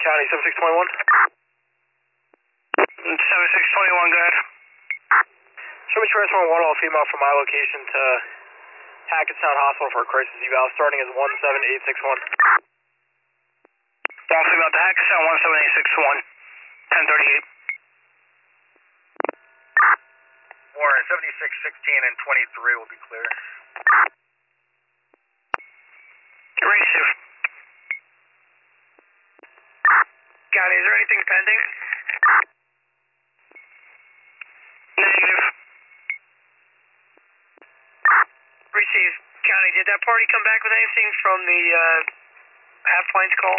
County 7621. 7621, go ahead. Show me transfer one all female from my location to Hackettstown Hospital for a crisis eval, starting as 17861. One female to Hackettstown, 17861, 1038. Warren, 7616 and 23 will be clear. Receive. County, is there anything pending? Negative. Receive. County, did that party come back with anything from the half planes call?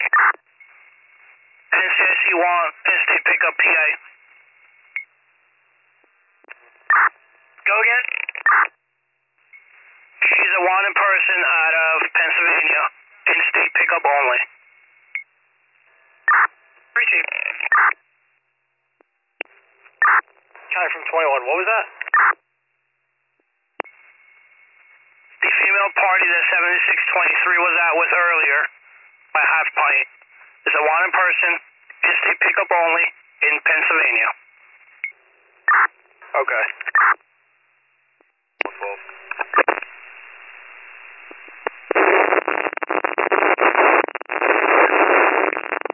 NCIC want instant pickup PA. Go again? She's a wanted person out of Pennsylvania. In-state pickup only. Receive. County from 21, what was that? The female party that 7623 was out with earlier, by Half Pint, is a wanted person, in-state pickup only, in Pennsylvania. Okay.